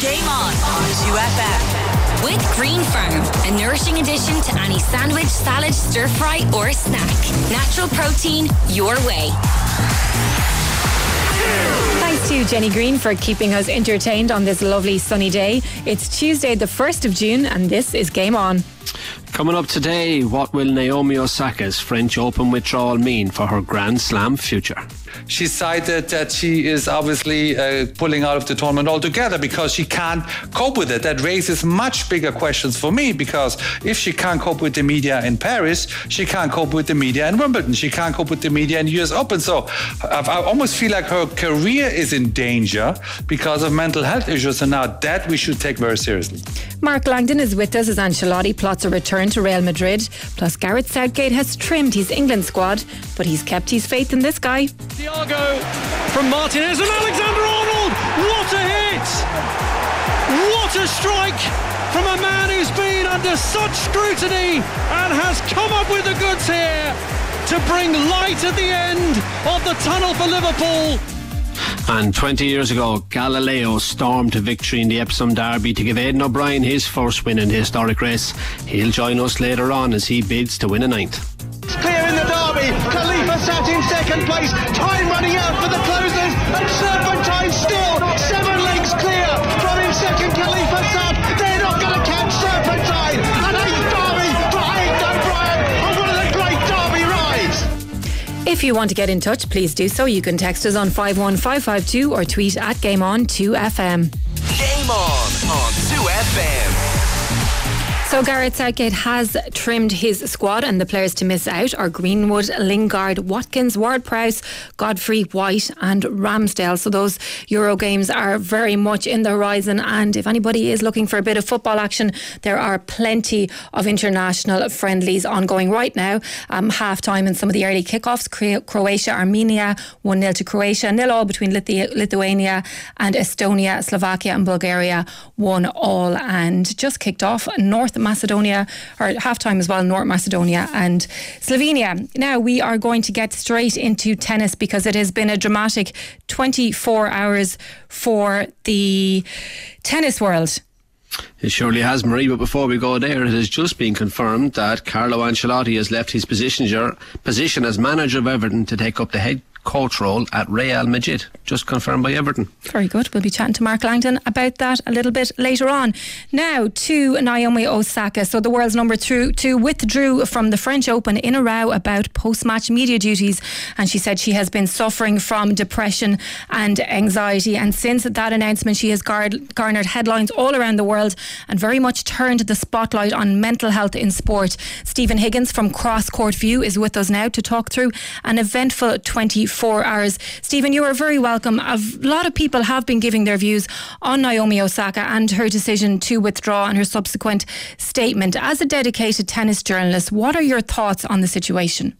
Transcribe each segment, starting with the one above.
Game On 2FM. With Green Farm, a nourishing addition to any sandwich, salad, stir fry or snack. Natural protein your way. Thanks to Jenny Green for keeping us entertained on this lovely sunny day. It's Tuesday the 1st of June and this is Game On. Coming up today, what will Naomi Osaka's French Open withdrawal mean for her Grand Slam future? She cited that she is obviously pulling out of the tournament altogether because she can't cope with it. That raises much bigger questions for me, because if she can't cope with the media in Paris, she can't cope with the media in Wimbledon. She can't cope with the media in US Open. So I almost feel like her career is in danger because of mental health issues, and now that we should take very seriously. Mark Langdon is with us as Ancelotti plots a return to Real Madrid. Plus, Gareth Southgate has trimmed his England squad, but he's kept his faith in this guy. Thiago from Martinez and Alexander-Arnold. What a hit! What a strike from a man who's been under such scrutiny and has come up with the goods here to bring light at the end of the tunnel for Liverpool. And 20 years ago, Galileo stormed to victory in the Epsom Derby to give Aidan O'Brien his first win in the historic race. He'll join us later on as he bids to win a ninth. It's clear in the Derby. Khalifa sat in second place. Time running out for the closers, and Serpentine still 7 lengths clear from in second. Khalifa sat. They're not going to catch Serpentine. An 8th Derby for Aidan O'Brien on one of the great Derby rides. If you want to get in touch, please do so. You can text us on 51552 or tweet at GameOn2FM. Game on 2FM. So Gareth Southgate has trimmed his squad, and the players to miss out are Greenwood, Lingard, Watkins, Ward-Prowse, Godfrey, White and Ramsdale. So those Euro games are very much in the horizon, and if anybody is looking for a bit of football action, there are plenty of international friendlies ongoing right now. Half-time in some of the early kickoffs. Croatia, Armenia 1-0 to Croatia, 0-0 between Lithuania and Estonia. Slovakia and Bulgaria 1-1, and just kicked off North Macedonia, or half-time as well, North Macedonia and Slovenia. Now we are going to get straight into tennis, because it has been a dramatic 24 hours for the tennis world. It surely has, Marie, but before we go there, it has just been confirmed that Carlo Ancelotti has left his position as manager of Everton to take up the head coach role at Real Madrid, just confirmed by Everton. Very good. We'll be chatting to Mark Langdon about that a little bit later on. Now to Naomi Osaka. So the world's number 2 withdrew from the French Open in a row about post-match media duties, and she said she has been suffering from depression and anxiety, and since that announcement she has garnered headlines all around the world and very much turned the spotlight on mental health in sport. Stephen Higgins from Cross Court View is with us now to talk through an eventful 24 hours. Stephen, you are very welcome. A lot of people have been giving their views on Naomi Osaka and her decision to withdraw and her subsequent statement. As a dedicated tennis journalist, what are your thoughts on the situation?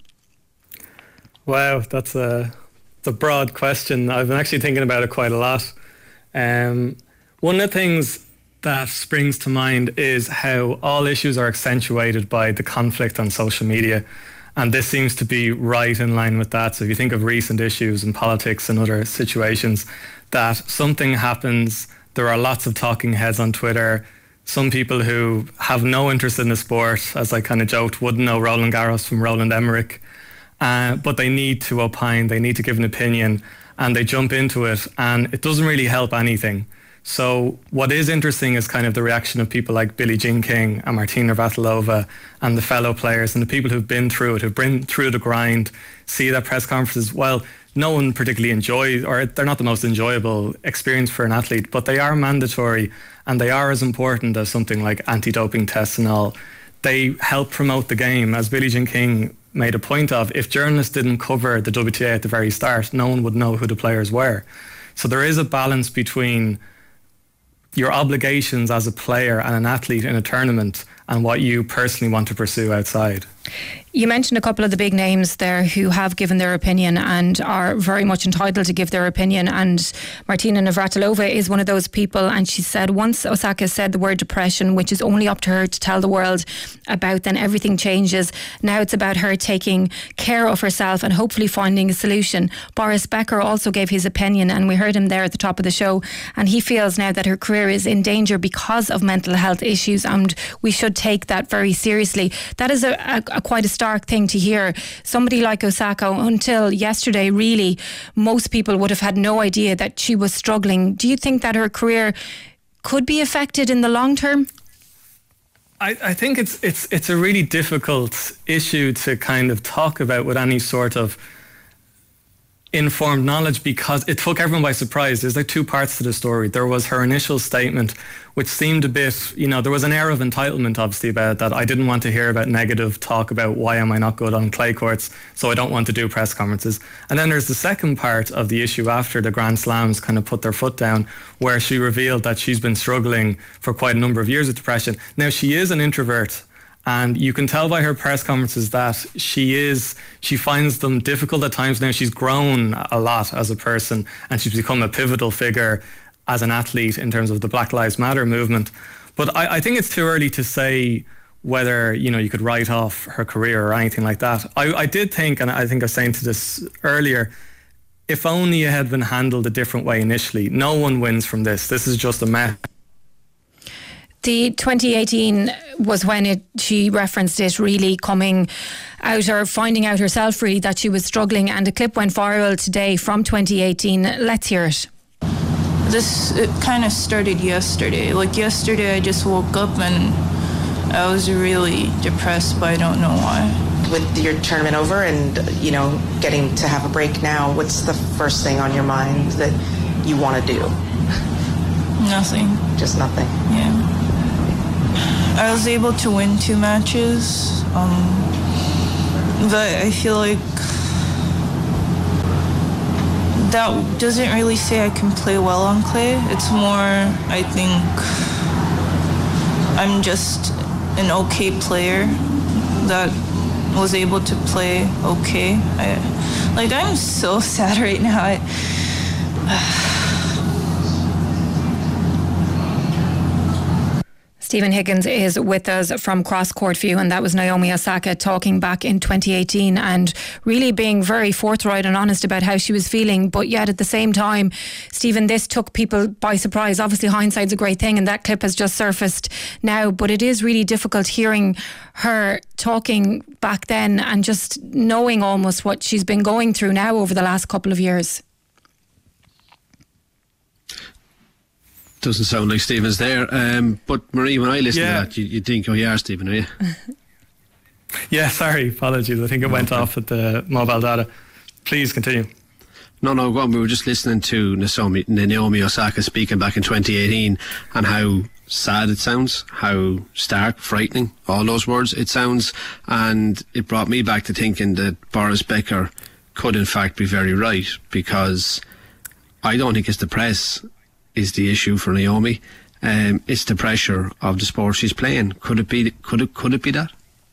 Wow, that's a broad question. I've been actually thinking about it quite a lot. One of the things that springs to mind is how all issues are accentuated by the conflict on social media. And this seems to be right in line with that. So if you think of recent issues in politics and other situations, that something happens, there are lots of talking heads on Twitter. Some people who have no interest in the sport, as I kind of joked, wouldn't know Roland Garros from Roland Emmerich. But they need to opine, they need to give an opinion, and they jump into it, and it doesn't really help anything. So what is interesting is kind of the reaction of people like Billie Jean King and Martina Navratilova and the fellow players and the people who've been through it, who've been through the grind, see that press conferences. Well, no one particularly enjoys, or they're not the most enjoyable experience for an athlete, but they are mandatory and they are as important as something like anti-doping tests and all. They help promote the game. As Billie Jean King made a point of, if journalists didn't cover the WTA at the very start, no one would know who the players were. So there is a balance between your obligations as a player and an athlete in a tournament and what you personally want to pursue outside. You mentioned a couple of the big names there who have given their opinion and are very much entitled to give their opinion, and Martina Navratilova is one of those people, and she said once Osaka said the word depression, which is only up to her to tell the world about, then everything changes. Now it's about her taking care of herself and hopefully finding a solution. Boris Becker also gave his opinion, and we heard him there at the top of the show, and he feels now that her career is in danger because of mental health issues, and we should take that very seriously. That is a quite a stark thing to hear. Somebody like Osaka, until yesterday, really, most people would have had no idea that she was struggling. Do you think that her career could be affected in the long term? I think it's a really difficult issue to kind of talk about with any sort of informed knowledge, because it took everyone by surprise. There's like two parts to the story. There was her initial statement, which seemed a bit, there was an air of entitlement obviously about that. I didn't want to hear about negative talk about why am I not good on clay courts, so I don't want to do press conferences. And then there's the second part of the issue after the Grand Slams kind of put their foot down, where she revealed that she's been struggling for quite a number of years with depression. Now, she is an introvert, and you can tell by her press conferences that she finds them difficult at times. Now, she's grown a lot as a person, and she's become a pivotal figure as an athlete in terms of the Black Lives Matter movement. But I think it's too early to say whether, you could write off her career or anything like that. I did think, and I think I was saying to this earlier, if only it had been handled a different way initially. No one wins from this. This is just a mess. The 2018 was when she referenced it really coming out, or finding out herself really that she was struggling, and a clip went viral today from 2018. Let's hear it. It kind of started yesterday. Like yesterday I just woke up and I was really depressed, but I don't know why. With your tournament over and, getting to have a break now, what's the first thing on your mind that you want to do? Nothing. Just nothing? Yeah. I was able to win 2 matches, but I feel like that doesn't really say I can play well on clay. It's more, I think, I'm just an okay player that was able to play okay. I'm so sad right now. Stephen Higgins is with us from Cross Court View, and that was Naomi Osaka talking back in 2018 and really being very forthright and honest about how she was feeling. But yet at the same time, Stephen, this took people by surprise. Obviously hindsight's a great thing, and that clip has just surfaced now, but it is really difficult hearing her talking back then and just knowing almost what she's been going through now over the last couple of years. Doesn't sound like Stephen's there. But Marie, when I listen to that, you think, oh, you are Stephen, are you? Yeah, sorry, apologies. I think it went off at the mobile data. Please continue. No, go on. We were just listening to Naomi Osaka speaking back in 2018 and how sad it sounds, how stark, frightening, all those words it sounds. And it brought me back to thinking that Boris Becker could in fact be very right, because I don't think it's the press is the issue for Naomi. It's the pressure of the sport she's playing. Could it be that?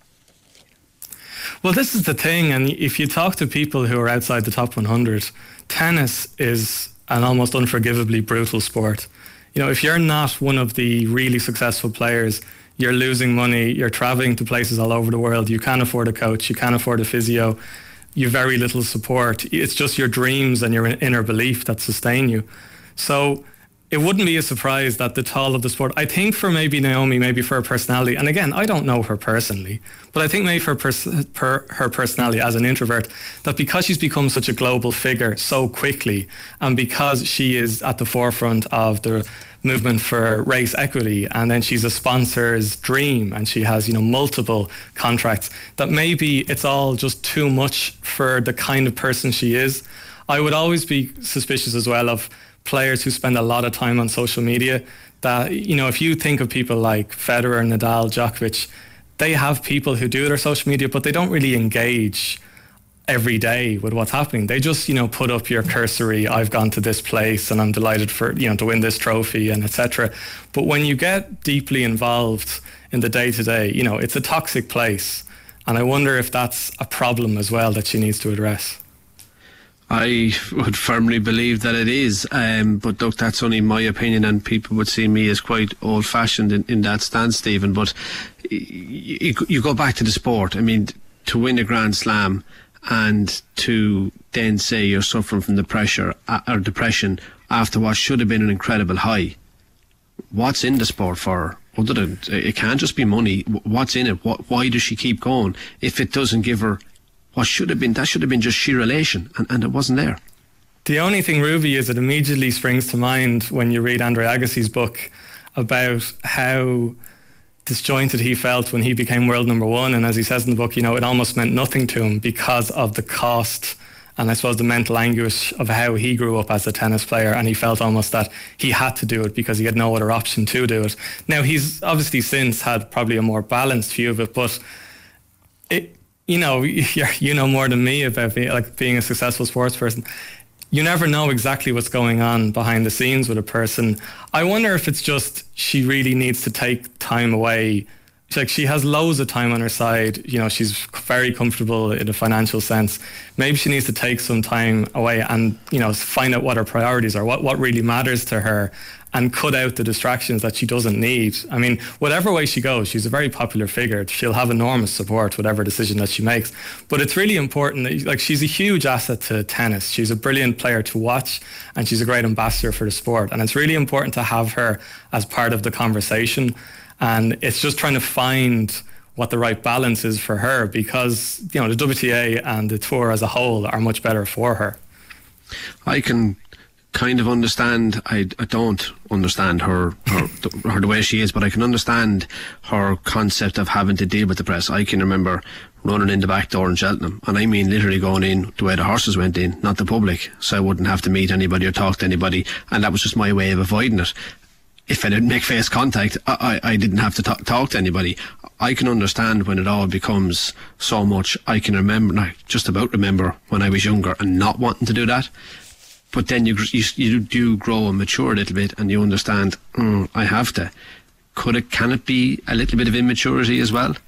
Well, this is the thing, and if you talk to people who are outside the top 100, tennis is an almost unforgivably brutal sport. If you're not one of the really successful players, you're losing money, you're traveling to places all over the world, you can't afford a coach, you can't afford a physio, you've very little support. It's just your dreams and your inner belief that sustain you. So it wouldn't be a surprise that the toll of the sport, I think for maybe Naomi, maybe for her personality, and again, I don't know her personally, but I think maybe for her personality as an introvert, that because she's become such a global figure so quickly, and because she is at the forefront of the movement for race equity, and then she's a sponsor's dream, and she has, multiple contracts, that maybe it's all just too much for the kind of person she is. I would always be suspicious as well of players who spend a lot of time on social media. That, if you think of people like Federer, Nadal, Djokovic, they have people who do their social media, but they don't really engage every day with what's happening. They just, put up your cursory, I've gone to this place and I'm delighted for, to win this trophy and etc. But when you get deeply involved in the day-to-day, it's a toxic place. And I wonder if that's a problem as well that she needs to address. I would firmly believe that it is, but look, that's only my opinion, and people would see me as quite old-fashioned in that stance, Stephen. But you go back to the sport. I mean, to win a Grand Slam and to then say you're suffering from the pressure or depression after what should have been an incredible high. What's in the sport for her? Other than it can't just be money. What's in it? Why does she keep going if it doesn't give her what should have been? That should have been just sheer elation, and it wasn't there. The only thing, Ruby, is it immediately springs to mind when you read Andre Agassi's book about how disjointed he felt when he became world number one. And as he says in the book, you know, it almost meant nothing to him because of the cost and I suppose the mental anguish of how he grew up as a tennis player, and he felt almost that he had to do it because he had no other option to do it. Now, he's obviously since had probably a more balanced view of it, but it, you know more than me about being a successful sports person. You never know exactly what's going on behind the scenes with a person. I wonder if it's just she really needs to take time away. Like, she has loads of time on her side. You know, she's very comfortable in a financial sense. Maybe she needs to take some time away and, you know, find out what her priorities are, what really matters to her, and cut out the distractions that she doesn't need. I mean, whatever way she goes, she's a very popular figure. She'll have enormous support, whatever decision that she makes. But it's really important that, like, she's a huge asset to tennis. She's a brilliant player to watch, and she's a great ambassador for the sport. And it's really important to have her as part of the conversation. And it's just trying to find what the right balance is for her, because, you know, the WTA and the tour as a whole are much better for her. I can kind of understand, I don't understand her the way she is, but I can understand her concept of having to deal with the press. I can remember running in the back door in Cheltenham, and I mean literally going in the way the horses went in, not the public, so I wouldn't have to meet anybody or talk to anybody, and that was just my way of avoiding it. If I didn't make face contact, I didn't have to talk to anybody. I can understand when it all becomes so much. I can remember, just about remember, when I was younger and not wanting to do that. But then you do grow and mature a little bit, and you understand, I have to. Can it be a little bit of immaturity as well?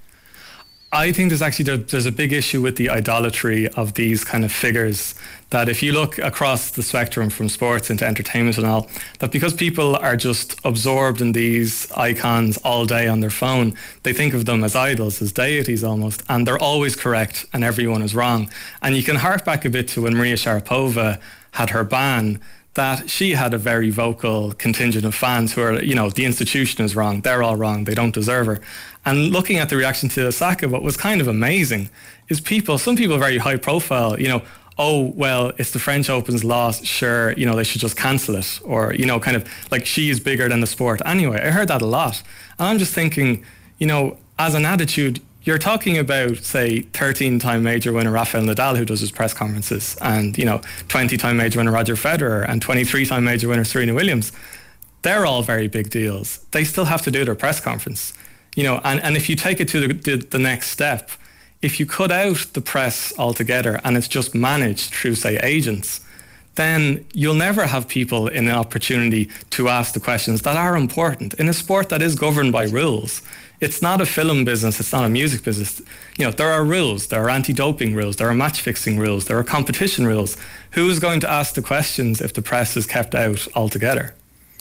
I think there's a big issue with the idolatry of these kind of figures, that if you look across the spectrum from sports into entertainment and all, that because people are just absorbed in these icons all day on their phone, they think of them as idols, as deities almost, and they're always correct and everyone is wrong. And you can hark back a bit to when Maria Sharapova had her ban, that she had a very vocal contingent of fans who are, you know, the institution is wrong, they're all wrong, they don't deserve her. And looking at the reaction to Osaka, what was kind of amazing is some people very high profile, you know, oh, well, it's the French Open's loss, sure, you know, they should just cancel it. Or, you know, kind of like, she is bigger than the sport. Anyway, I heard that a lot. And I'm just thinking, you know, as an attitude, you're talking about, say, 13-time major winner Rafael Nadal, who does his press conferences, and, you know, 20-time major winner Roger Federer, and 23-time major winner Serena Williams. They're all very big deals. They still have to do their press conference, you know, and if you take it to the next step, if you cut out the press altogether and it's just managed through, say, agents, then you'll never have people in an opportunity to ask the questions that are important in a sport that is governed by rules. It's not a film business, it's not a music business. You know, there are rules, there are anti-doping rules, there are match-fixing rules, there are competition rules. Who's going to ask the questions if the press is kept out altogether?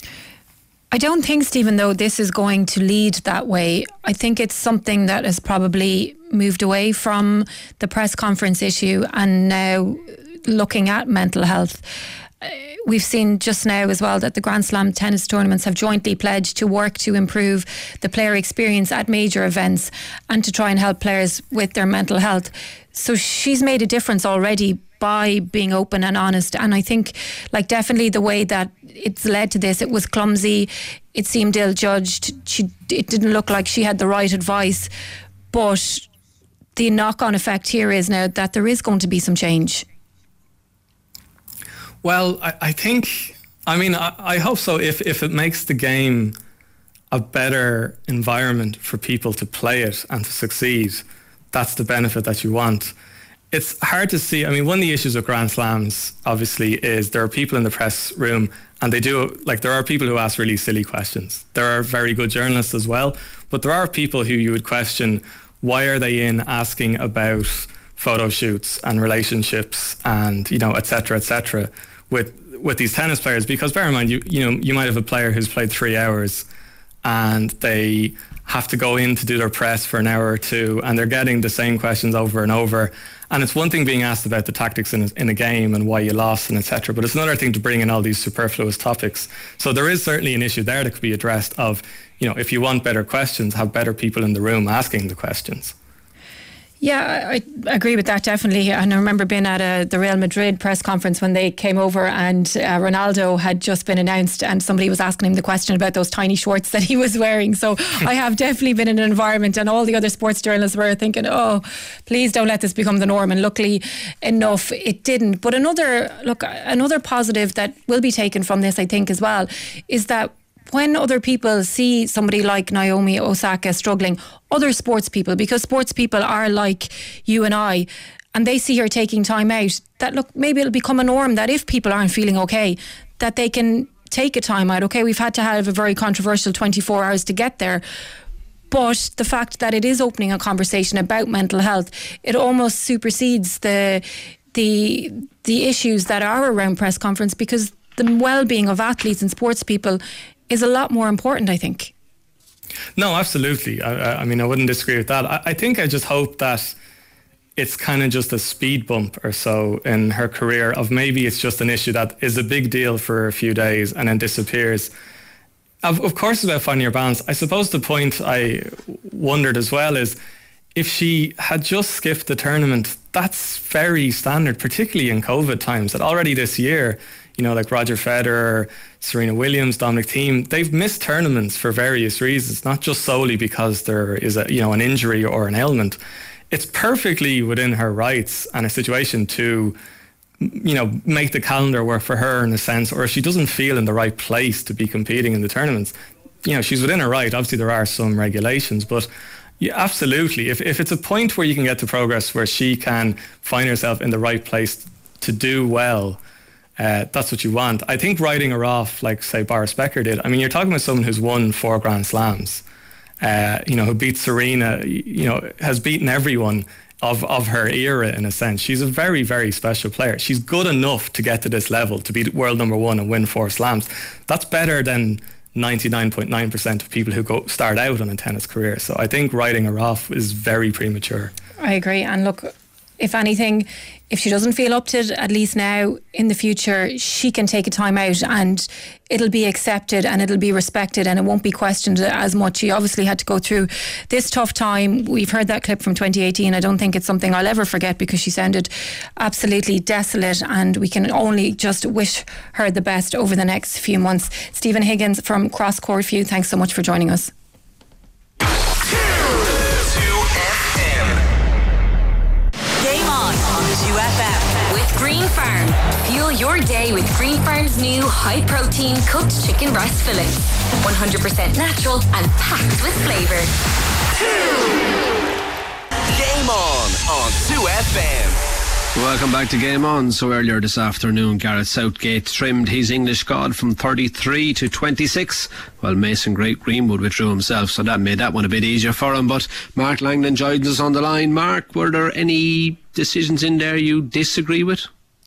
I don't think, Stephen, though, this is going to lead that way. I think it's something that has probably moved away from the press conference issue and now looking at mental health. We've seen just now as well that the Grand Slam tennis tournaments have jointly pledged to work to improve the player experience at major events and to try and help players with their mental health. So she's made a difference already by being open and honest. And I think, like, definitely the way that it's led to this, it was clumsy, it seemed ill-judged, it didn't look like she had the right advice. But the knock-on effect here is now that there is going to be some change. Well, I think, I mean, I hope so. If it makes the game a better environment for people to play it and to succeed, that's the benefit that you want. It's hard to see. I mean, one of the issues with Grand Slams, obviously, is there are people in the press room and there are people who ask really silly questions. There are very good journalists as well, but there are people who you would question, why are they in asking about photo shoots and relationships and, et cetera, with these tennis players? Because bear in mind, you might have a player who's played 3 hours and they have to go in to do their press for an hour or two, and they're getting the same questions over and over. And it's one thing being asked about the tactics in a game and why you lost and etc. But it's another thing to bring in all these superfluous topics. So there is certainly an issue there that could be addressed of, if you want better questions, have better people in the room asking the questions. Yeah, I agree with that, definitely. And I remember being at the Real Madrid press conference when they came over and Ronaldo had just been announced and somebody was asking him the question about those tiny shorts that he was wearing. So I have definitely been in an environment, and all the other sports journalists were thinking, oh, please don't let this become the norm. And luckily enough, it didn't. But another positive that will be taken from this, I think, as well, is that when other people see somebody like Naomi Osaka struggling, other sports people, because sports people are like you and I, and they see her taking time out, that maybe it'll become a norm that if people aren't feeling okay, that they can take a time out. Okay, we've had to have a very controversial 24 hours to get there. But the fact that it is opening a conversation about mental health, it almost supersedes the issues that are around press conference, because the well-being of athletes and sports people is a lot more important, I think. No, absolutely. I mean, I wouldn't disagree with that. I think I just hope that it's kind of just a speed bump or so in her career of maybe it's just an issue that is a big deal for a few days and then disappears. Of course, it's about finding your balance. I suppose the point I wondered as well is if she had just skipped the tournament, that's very standard, particularly in COVID times, that already this year, like Roger Federer, Serena Williams, Dominic Thiem, they've missed tournaments for various reasons, not just solely because there is an injury or an ailment. It's perfectly within her rights and a situation to, make the calendar work for her in a sense, or if she doesn't feel in the right place to be competing in the tournaments, she's within her right. Obviously, there are some regulations, but yeah, absolutely. If it's a point where you can get to progress where she can find herself in the right place to do well, that's what you want. I think writing her off, like say Boris Becker did. I mean, you're talking about someone who's won 4 Grand Slams, who beat Serena, has beaten everyone of her era in a sense. She's a very, very special player. She's good enough to get to this level, to be world number 1 and win 4 slams. That's better than 99.9% of people who start out on a tennis career. So I think writing her off is very premature. I agree. And look, if anything, if she doesn't feel up to it, at least now in the future, she can take a time out and it'll be accepted and it'll be respected and it won't be questioned as much. She obviously had to go through this tough time. We've heard that clip from 2018. I don't think it's something I'll ever forget because she sounded absolutely desolate, and we can only just wish her the best over the next few months. Stephen Higgins from Cross Corfu, thanks so much for joining us. With Green Farm. Fuel your day with Green Farm's new high-protein cooked chicken breast fillets. 100% natural and packed with flavour. Game on 2FM. Welcome back to Game On. So earlier this afternoon, Gareth Southgate trimmed his English squad from 33 to 26, while Mason Greenwood withdrew himself, so that made that one a bit easier for him. But Mark Langland joins us on the line. Mark, were there any decisions in there you disagree with?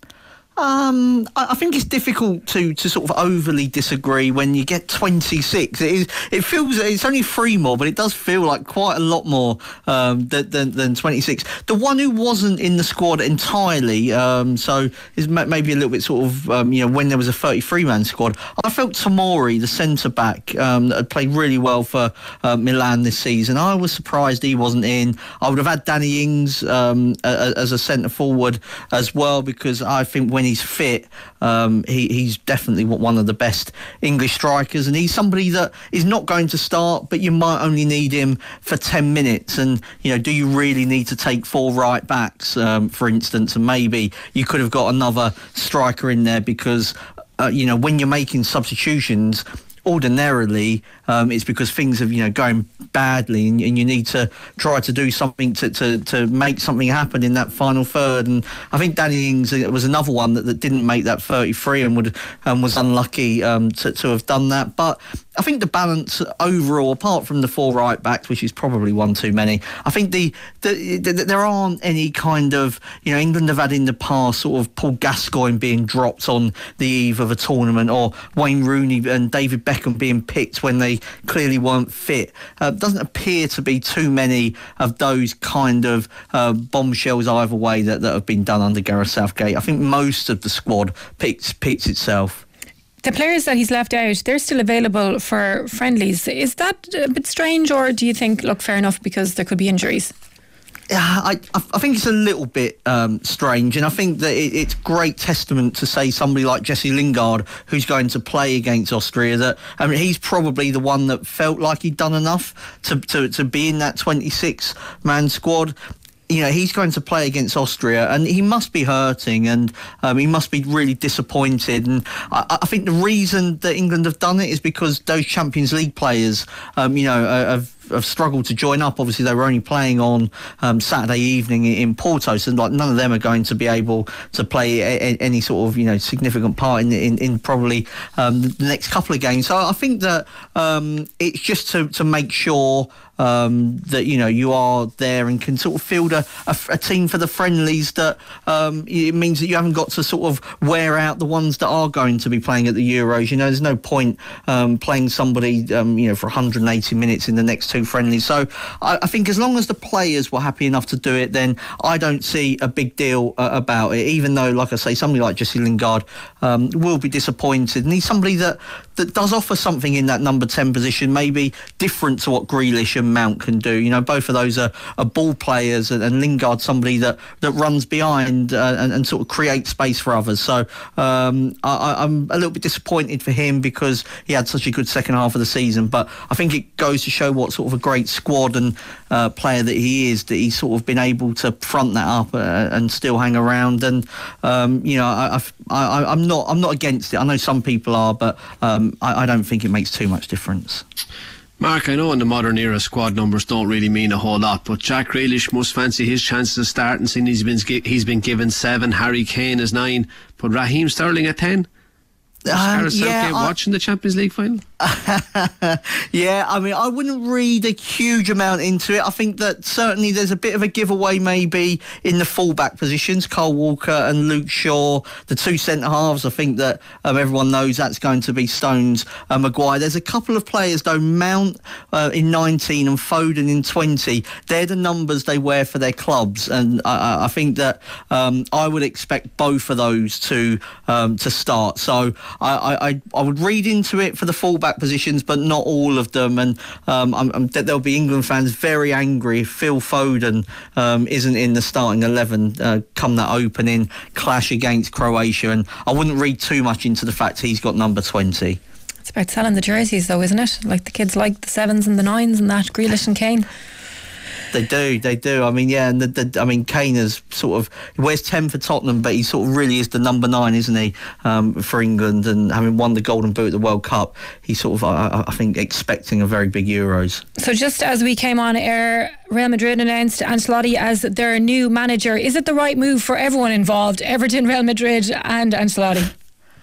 I think it's difficult to sort of overly disagree when you get 26. It feels it's only 3 more, but it does feel like quite a lot more than 26. The one who wasn't in the squad entirely, so is maybe a little bit sort of when there was a 33-man squad. I felt Tomori, the centre back, that had played really well for Milan this season. I was surprised he wasn't in. I would have had Danny Ings as a centre forward as well, because I think when he's fit, he's definitely one of the best English strikers, and he's somebody that is not going to start, but you might only need him for 10 minutes. And do you really need to take 4 right backs, for instance? And maybe you could have got another striker in there, because when you're making substitutions, ordinarily it's because things have going badly, and you need to try to do something to make something happen in that final third. And I think Danny Ings was another one that didn't make that 33 and was unlucky to have done that. But I think the balance overall, apart from the 4 right backs, which is probably one too many, I think there aren't any kind of, England have had in the past sort of Paul Gascoigne being dropped on the eve of a tournament, or Wayne Rooney and David Beckham being picked when they clearly weren't fit. Doesn't appear to be too many of those kind of bombshells either way that have been done under Gareth Southgate. I think most of the squad picks itself. The players that he's left out, they're still available for friendlies. Is that a bit strange, or do you think, look, fair enough, because there could be injuries? I think it's a little bit strange, and I think that it's great testament to say somebody like Jesse Lingard, who's going to play against Austria, that he's probably the one that felt like he'd done enough to be in that 26-man squad. He's going to play against Austria, and he must be hurting, and he must be really disappointed. And I think the reason that England have done it is because those Champions League players, have struggled to join up. Obviously, they were only playing on Saturday evening in Porto, so none of them are going to be able to play any sort of significant part in probably the next couple of games. So I think that it's just to make sure that you are there and can sort of field a team for the friendlies, that it means that you haven't got to sort of wear out the ones that are going to be playing at the Euros. There's no point playing somebody for 180 minutes in the next 2 friendlies. So I think as long as the players were happy enough to do it, then I don't see a big deal about it, even though, like I say, somebody like Jesse Lingard will be disappointed, and he's somebody that does offer something in that number 10 position, maybe different to what Grealish and Mount can do. Both of those are ball players, and Lingard somebody that runs behind and sort of creates space for others. So I'm a little bit disappointed for him, because he had such a good second half of the season, but I think it goes to show what sort of a great squad and player that he is, that he's sort of been able to front that up and still hang around. And I'm not against it. I know some people are, but I don't think it makes too much difference. Mark, I know in the modern era squad numbers don't really mean a whole lot, but Jack Grealish must fancy his chances of starting, seeing he's been given 7, Harry Kane is 9, but Raheem Sterling at 10? Watching the Champions League final? Yeah, I wouldn't read a huge amount into it. I think that certainly there's a bit of a giveaway maybe in the fullback positions, Kyle Walker and Luke Shaw, the 2 centre-halves. I think that everyone knows that's going to be Stones and Maguire. There's a couple of players, though, Mount in 19 and Foden in 20. They're the numbers they wear for their clubs, and I think that I would expect both of those to start. So I would read into it for the fullback positions, but not all of them. And there'll be England fans very angry if Phil Foden isn't in the starting 11 come that opening clash against Croatia. And I wouldn't read too much into the fact he's got number 20. It's about selling the jerseys, though, isn't it? Like, the kids like the 7s and the 9s and that, Grealish and Kane. They do. And Kane is sort of, he wears 10 for Tottenham, but he sort of really is the number 9, isn't he, for England? And having won the Golden Boot at the World Cup, he's sort of, I think, expecting a very big Euros. So just as we came on air, Real Madrid announced Ancelotti as their new manager. Is it the right move for everyone involved, Everton, Real Madrid and Ancelotti?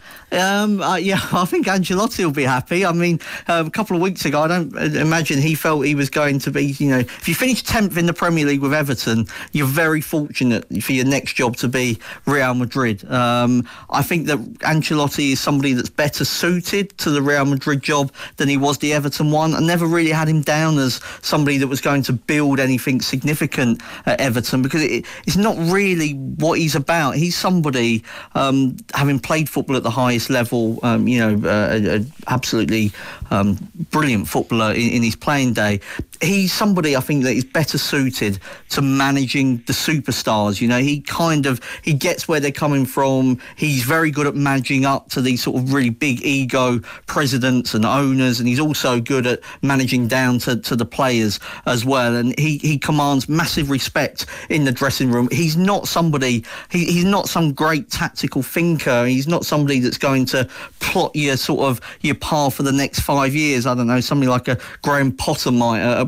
I think Ancelotti will be happy. A couple of weeks ago, I don't imagine he felt he was going to be, if you finish 10th in the Premier League with Everton, you're very fortunate for your next job to be Real Madrid. I think that Ancelotti is somebody that's better suited to the Real Madrid job than he was the Everton one. I never really had him down as somebody that was going to build anything significant at Everton, because it's not really what he's about. He's somebody, having played football at the highest level, absolutely brilliant footballer in his playing day. He's somebody, I think, that is better suited to managing the superstars. He gets where they're coming from. He's very good at managing up to these sort of really big ego presidents and owners, and he's also good at managing down to the players as well. And he commands massive respect in the dressing room. He's not somebody, he's not some great tactical thinker. He's not somebody that's going to plot your path for the next 5 years. I don't know, somebody like a Graham Potter might at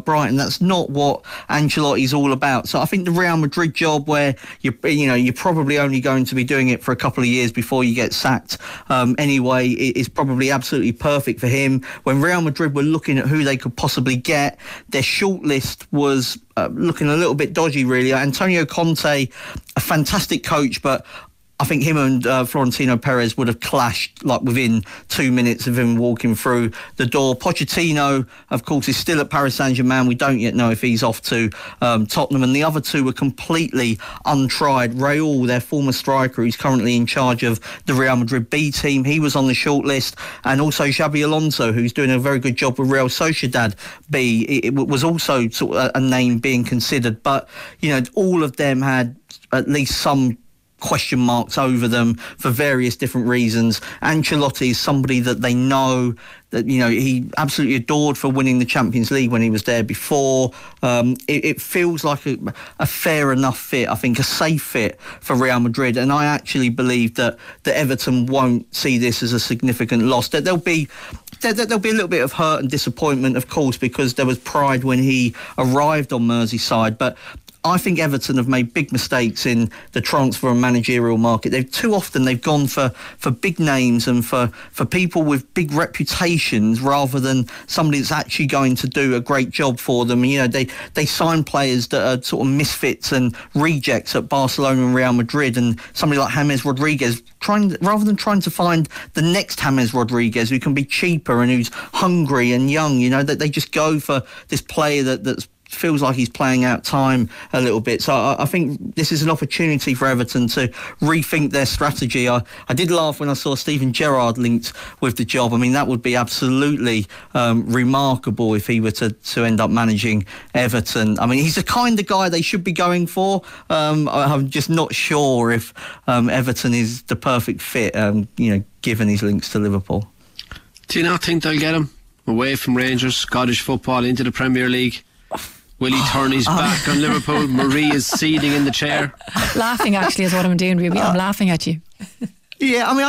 at Brighton. That's not what Ancelotti's all about. So I think the Real Madrid job, where you're probably only going to be doing it for a couple of years before you get sacked anyway, is probably absolutely perfect for him. When Real Madrid were looking at who they could possibly get, their shortlist was looking a little bit dodgy, really. Antonio Conte, a fantastic coach, but I think him and Florentino Perez would have clashed like within 2 minutes of him walking through the door. Pochettino, of course, is still at Paris Saint-Germain. We don't yet know if he's off to Tottenham. And the other two were completely untried. Raul, their former striker, who's currently in charge of the Real Madrid B team, he was on the shortlist. And also Xabi Alonso, who's doing a very good job with Real Sociedad B. It was also sort of a name being considered. But, all of them had at least some question marks over them for various different reasons. Ancelotti is somebody that they know that, he absolutely adored for winning the Champions League when he was there before. It feels like a fair enough fit, I think, a safe fit for Real Madrid. And I actually believe that Everton won't see this as a significant loss. There'll be a little bit of hurt and disappointment, of course, because there was pride when he arrived on Merseyside. But I think Everton have made big mistakes in the transfer and managerial market. Too often they've gone for big names and for people with big reputations rather than somebody that's actually going to do a great job for them. They sign players that are sort of misfits and rejects at Barcelona and Real Madrid, and somebody like James Rodriguez, rather than trying to find the next James Rodriguez who can be cheaper and who's hungry and young, that they just go for this player that's feels like he's playing out time a little bit. So I think this is an opportunity for Everton to rethink their strategy. I did laugh when I saw Steven Gerrard linked with the job. I mean, that would be absolutely remarkable if he were to end up managing Everton. I mean, he's the kind of guy they should be going for. I'm just not sure if Everton is the perfect fit, given his links to Liverpool. Do you not think they'll get him away from Rangers, Scottish football, into the Premier League? Will he turn his back on Liverpool? Marie is seething in the chair. Laughing, actually, is what I'm doing, Ruby. I'm laughing at you. Yeah, I mean,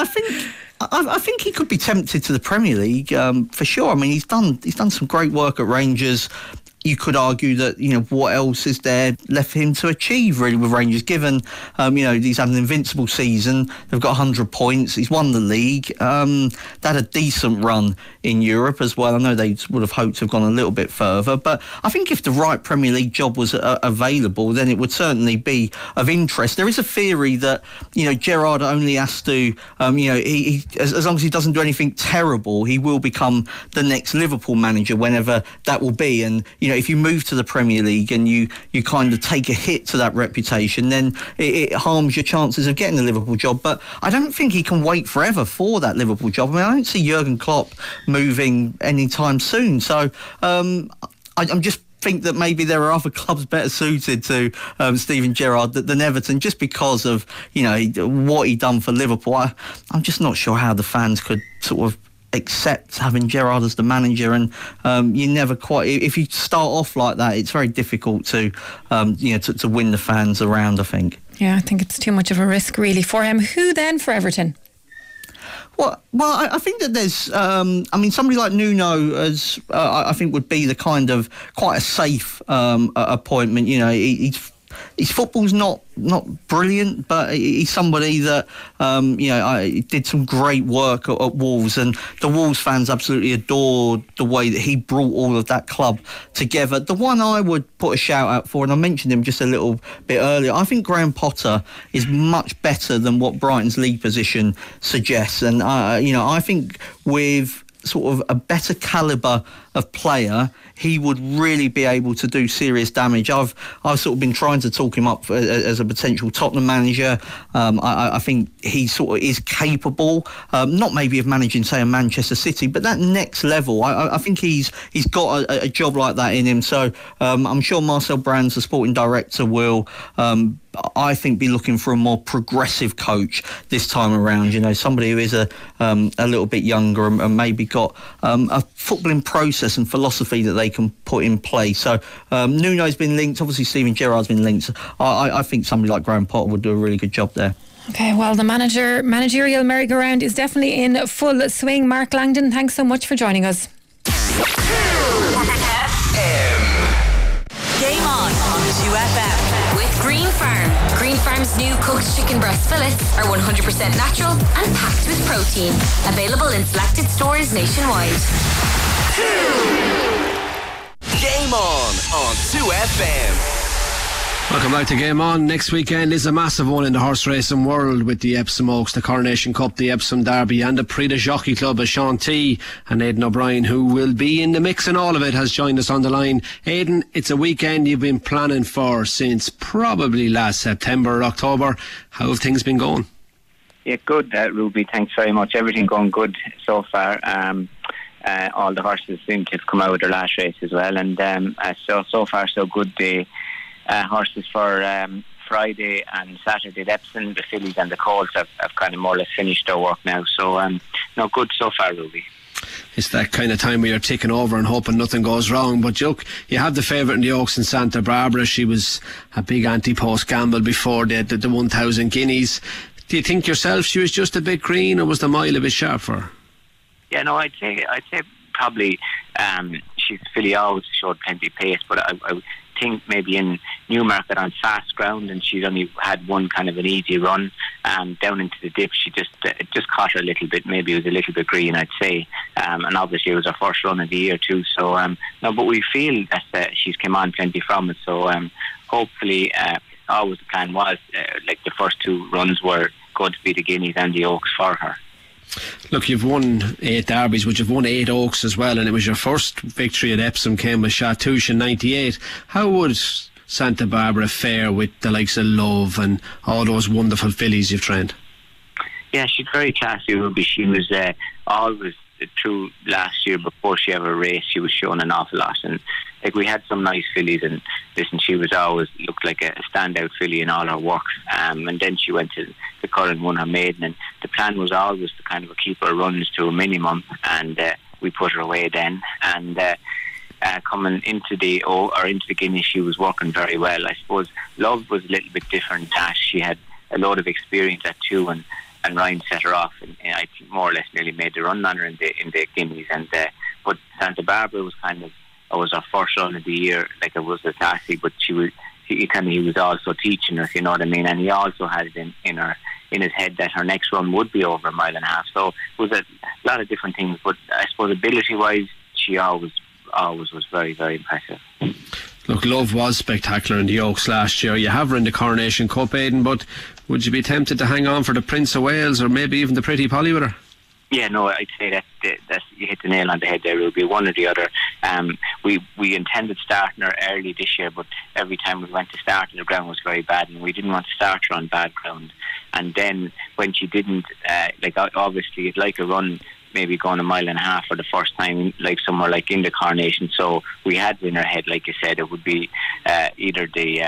I think he could be tempted to the Premier League for sure. I mean, he's done some great work at Rangers. You could argue that, what else is there left for him to achieve, really, with Rangers, given, he's had an invincible season. They've got 100 points. He's won the league. They had a decent run in Europe as well. I know they would have hoped to have gone a little bit further, but I think if the right Premier League job was available, then it would certainly be of interest. There is a theory that, Gerrard only has to, he as long as he doesn't do anything terrible, he will become the next Liverpool manager whenever that will be. And, if you move to the Premier League and you kind of take a hit to that reputation, then it harms your chances of getting the Liverpool job. But I don't think he can wait forever for that Liverpool job. I mean, I don't see Jurgen Klopp moving anytime soon. So I'm just think that maybe there are other clubs better suited to Steven Gerrard than Everton, just because of what he done for Liverpool. I'm just not sure how the fans could sort of accept having Gerrard as the manager, and you never quite, if you start off like that, it's very difficult to to win the fans around, I think. Yeah, I think it's too much of a risk really for him. Who then for Everton? Well, I think that there's, somebody like Nuno, I think would be the kind of quite a safe appointment. His football's not brilliant, but he's somebody that did some great work at Wolves, and the Wolves fans absolutely adored the way that he brought all of that club together. The one I would put a shout out for, and I mentioned him just a little bit earlier, I think Graham Potter is much better than what Brighton's league position suggests, and I think with sort of a better calibre of player, he would really be able to do serious damage. I've sort of been trying to talk him up as a potential Tottenham manager. I think he sort of is capable, not maybe of managing, say, a Manchester City, but that next level, I think he's got a job like that in him. So I'm sure Marcel Brands, the sporting director, will I think be looking for a more progressive coach this time around. Somebody who is a little bit younger and maybe got a footballing process and philosophy that they can put in place. So Nuno's been linked. Obviously, Steven Gerrard's been linked. I think somebody like Graham Potter would do a really good job there. Okay, well, the managerial merry-go-round is definitely in full swing. Mark Langdon, thanks so much for joining us. 2FM. With Green Farm. Green Farm's new cooked chicken breast fillets are 100% natural and packed with protein. Available in selected stores nationwide. Game on 2FM. Welcome back to Game On. Next weekend is a massive one in the horse racing world with the Epsom Oaks, the Coronation Cup, the Epsom Derby and the Prix de Jockey Club. As Sean T and Aidan O'Brien, who will be in the mix in all of it, has joined us on the line. Aidan, it's a weekend you've been planning for since probably last September or October. How have things been going? Yeah, good, Ruby. Thanks very much. Everything going good so far. All the horses seem to have come out of their last race as well, and so far so good. The horses for Friday and Saturday, the Epsom, the fillies and the colts have kind of more or less finished their work now. So no, good so far, Ruby. It's that kind of time where you're ticking over and hoping nothing goes wrong. But look, you have the favourite in the Oaks in Santa Barbara. She was a big anti-post gamble before the 1,000 guineas. Do you think yourself she was just a bit green, or was the mile a bit sharp for her? Yeah, no, I'd say probably she's filly always showed plenty of pace, but I think maybe in Newmarket on fast ground, and she's only had one kind of an easy run down into the dip. She just caught her a little bit. Maybe it was a little bit green, I'd say, and obviously it was her first run of the year too. So no, but we feel that she's come on plenty from it. So hopefully, always the plan was like the first two runs were going to be the Guineas and the Oaks for her. Look, you've won 8 derbies, but you've won 8 Oaks as well, and it was your first victory at Epsom came with Chartouche in 98. How would Santa Barbara fare with the likes of Love and all those wonderful fillies you've trained? Yeah, she's very classy, Ruby. She was always through last year before she ever raced. She was showing an awful lot, and like we had some nice fillies, and listen, she was always looked like a standout filly in all her work. And then she went to the Curran, won her maiden, and the plan was always to kind of keep her runs to a minimum, and we put her away then. And coming into the Guineas, she was working very well. I suppose Love was a little bit different. That she had a lot of experience at 2, and Ryan set her off, and I think more or less nearly made the run on her in the Guineas. And but Santa Barbara was kind of, it was her first run of the year. Like, it was a taxi, but he was also teaching her, if you know what I mean. And he also had it in his head that her next run would be over a mile and a half. So it was a lot of different things. But I suppose ability wise, she always was very, very impressive. Look, Love was spectacular in the Oaks last year. You have her in the Coronation Cup, Aidan, but would you be tempted to hang on for the Prince of Wales or maybe even the Pretty Polly with her? Yeah, no, I'd say that you hit the nail on the head there. It would be one or the other. We intended starting her early this year, but every time we went to start her, the ground was very bad, and we didn't want to start her on bad ground. And then when she didn't, obviously it's like a run, maybe going a mile and a half for the first time, like somewhere like in the Coronation. So we had in our head, like you said, it would be either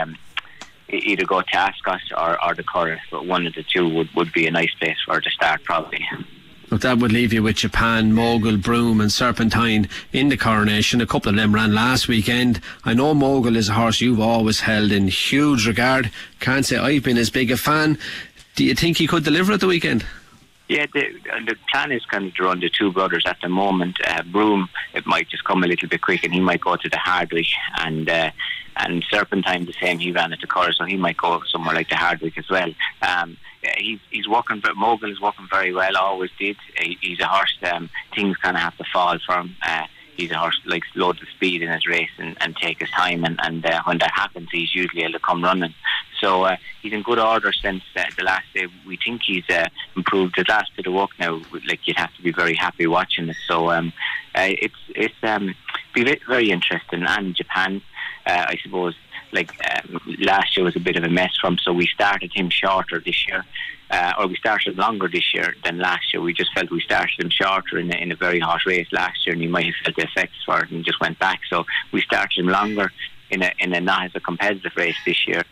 go to Ascot or the Curragh, but one of the two would be a nice place for her to start probably. But that would leave you with Japan, Mogul, Broome and Serpentine in the Coronation. A couple of them ran last weekend. I know Mogul is a horse you've always held in huge regard. Can't say I've been as big a fan. Do you think he could deliver at the weekend? Yeah, the plan is kind of to run the two brothers at the moment. Broome, it might just come a little bit quick, and he might go to the Hardwick, and Serpentine the same. He ran at the Curragh, so he might go somewhere like the Hardwick as well. He's working, but Mogul is working very well. Always did. He's a horse. Things kind of have to fall for him. He's a horse likes loads of speed in his race and take his time. And when that happens, he's usually able to come running. So he's in good order since the last day. We think he's improved his last bit of work now. Like, you'd have to be very happy watching it. So it's be very interesting. And Japan, I suppose. Last year was a bit of a mess for him, so we started him shorter this year, or we started longer this year than last year. We just felt we started him shorter in a very hot race last year, and he might have felt the effects for it and just went back. So we started him longer in a not as a competitive race this year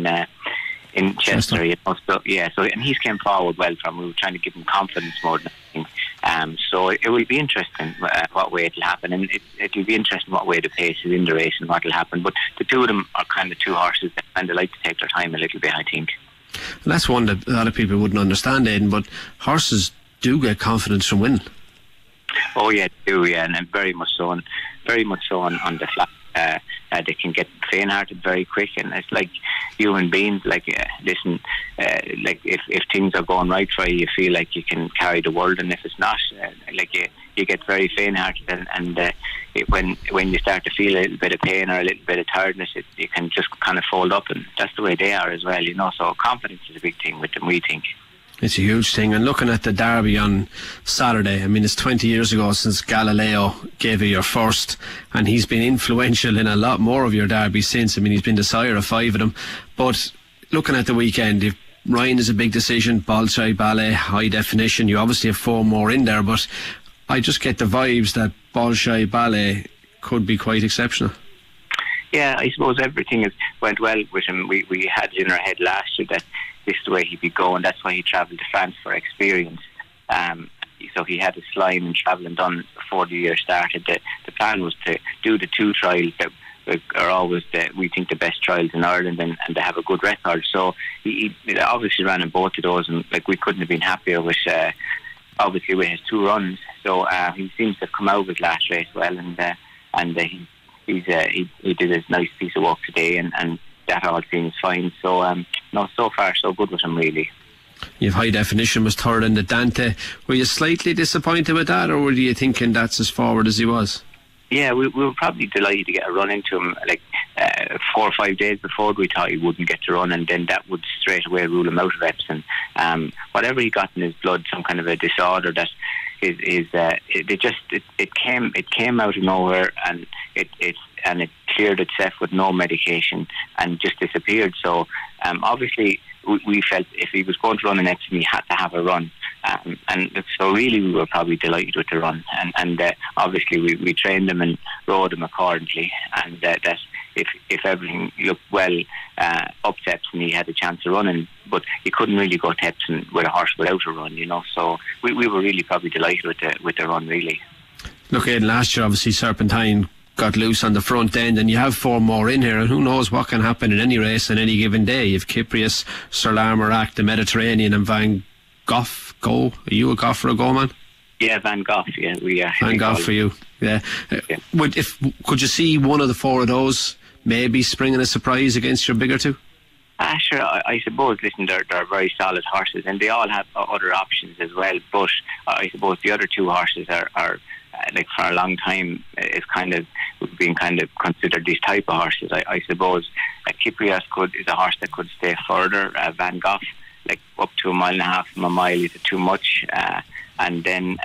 in Chester. You know? So and he's came forward well from. We were trying to give him confidence more than anything. So it will be interesting what way it'll happen, and it'll be interesting what way the pace is in the race and what'll happen. But the two of them are kind of two horses that kind of like to take their time a little bit, I think. And that's one that a lot of people wouldn't understand, Aidan, but horses do get confidence from winning. Oh yeah, they do, yeah, and very much so on the flat. they can get faint-hearted very quick, and it's like human beings. Like, like if things are going right for you, you feel like you can carry the world, and if it's not, like you get very faint-hearted, and when you start to feel a little bit of pain or a little bit of tiredness, you can just kind of fold up, and that's the way they are as well, So confidence is a big thing with them, we think. It's a huge thing. And looking at the derby on Saturday, I mean, it's 20 years ago since Galileo gave you your first, and he's been influential in a lot more of your derbies since. I mean, he's been the sire of 5 of them. But looking at the weekend, if Ryan is a big decision, Bolshoi Ballet, High Definition, you obviously have 4 more in there, but I just get the vibes that Bolshoi Ballet could be quite exceptional. Yeah, I suppose everything went well with him. We had it in our head last year that this is the way he'd be going. That's why he travelled to France for experience. So he had his flying and travelling done before the year started. The plan was to do the 2 trials that are always, we think, the best trials in Ireland, and to have a good record. So he obviously ran in both of those, and like, we couldn't have been happier with obviously with his 2 runs. So he seems to have come out of his last race well, and he did his nice piece of work today, and that all seems fine. So no, so far so good with him, really. You've High Definition was third in the Dante. Were you slightly disappointed with that, or were you thinking that's as forward as he was? Yeah, we were probably delighted to get a run into him. Like 4 or 5 days before, we thought he wouldn't get to run, and then that would straight away rule him out of Epsom. Whatever he got in his blood, some kind of a disorder that it came out of nowhere, and it cleared itself with no medication and just disappeared. So obviously we felt if he was going to run in Epsom, he had to have a run, and so really we were probably delighted with the run, and obviously we trained him and rode him accordingly, and that if everything looked well up to Epsom, he had a chance of running, but he couldn't really go to Epsom with a horse without a run, so we were really probably delighted with the run, really. Look, Aidan, last year obviously Serpentine got loose on the front end, and you have 4 more in here, and who knows what can happen in any race on any given day. You've Kyprius, Sir Larmerac, the Mediterranean, and Van Gogh. Are you a Goff or a Go man? Yeah, Van Gogh. Yeah, we are. Van Gogh for you. Yeah. Could you see one of the 4 of those maybe springing a surprise against your bigger 2? Sure, I suppose, listen, they're very solid horses, and they all have other options as well, but I suppose the other 2 horses are like, for a long time, it's kind of been kind of considered these type of horses. I suppose Kyprios is a horse that could stay further. Van Gogh, like up to 1.5 miles, is too much, and then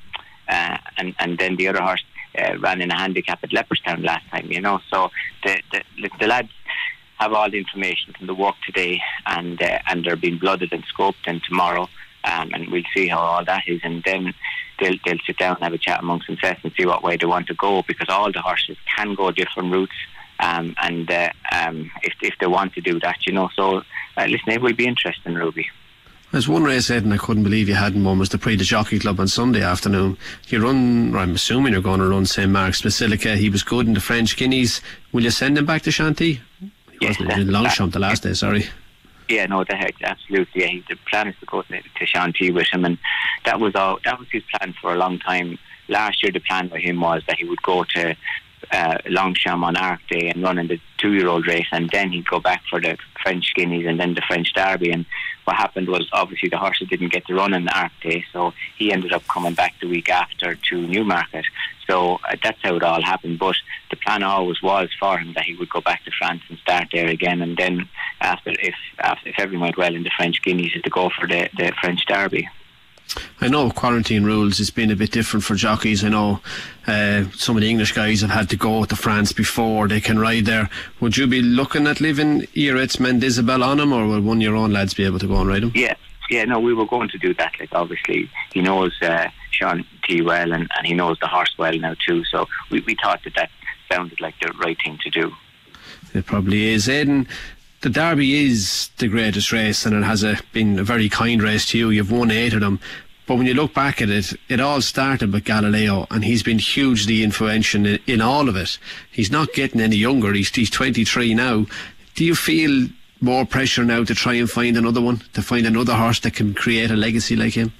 the other horse ran in a handicap at Leopardstown last time, So the lads have all the information from the walk today, and they're being blooded and scoped in tomorrow, and we'll see how all that is, and then they'll sit down and have a chat amongst themselves and see what way they want to go, because all the horses can go different routes, and if they want to do that, So listen, it will be interesting, Ruby. There's one race, Ed, and I couldn't believe you hadn't won, was the Prix de Jockey Club on Sunday afternoon. You run, I'm assuming you're going to run St. Mark's Basilica. He was good in the French Guineas. Will you send him back to Chantilly? He wasn't in Longchamp the last day, sorry. Yeah, no, absolutely. Yeah, the plan is to go to Chantilly with him, and that was his plan for a long time. Last year, the plan for him was that he would go to Longchamp on Arc Day and run in the 2-year-old race, and then he'd go back for the French Guineas and then the French Derby. And what happened was, obviously, the horses didn't get to run on the Arc Day, so he ended up coming back the week after to Newmarket. So that's how it all happened. But the plan always was for him that he would go back to France and start there again, and then if everything went well in the French Guineas, is to go for the French Derby. I know quarantine rules has been a bit different for jockeys. I know some of the English guys have had to go to France before they can ride there. Would you be looking at leaving Eretz Mendizabel on him, or will one of your own lads be able to go and ride him? Yeah, no, we were going to do that. Like, obviously, he knows Sean T well, and he knows the horse well now too. So we thought that sounded like the right thing to do. It probably is. Aidan, the Derby is the greatest race, and it has been a very kind race to you. You've won 8 of them. But when you look back at it, it all started with Galileo, and he's been hugely influential in all of it. He's not getting any younger. He's 23 now. Do you feel more pressure now to try and find another one, to find another horse that can create a legacy like him?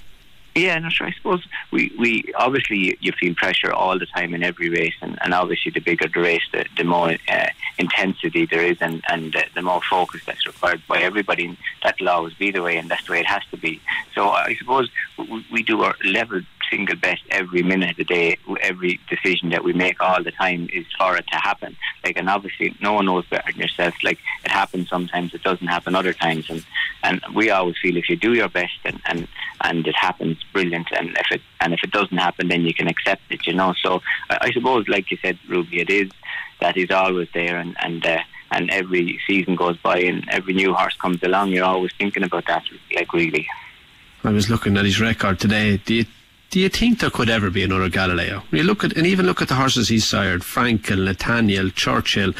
Yeah, no, sure. I suppose we obviously you feel pressure all the time in every race, and obviously the bigger the race, the more intensity there is, and the more focus that's required by everybody. And that'll always be the way, and that's the way it has to be. So I suppose we do our level single best every minute of the day. Every decision that we make all the time is for it to happen. Like, and obviously no one knows better than yourself. Like, it happens sometimes, it doesn't happen other times, and we always feel if you do your best and it happens, brilliant, and if it doesn't happen, then you can accept it, you know. So I suppose, like you said, Ruby, that is always there, and every season goes by and every new horse comes along, you're always thinking about that, like, really. I was looking at his record today. Do you think there could ever be another Galileo? When you look at the horses he's sired, Frankel, Nathaniel, Churchill,